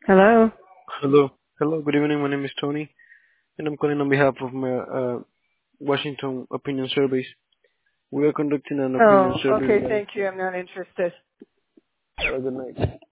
Hello. Hello. Hello, good evening. My name is Tony, and I'm calling on behalf of my Washington Opinion Surveys. We are conducting an opinion Oh, survey okay. regarding. Thank you. I'm not interested. Have a good night.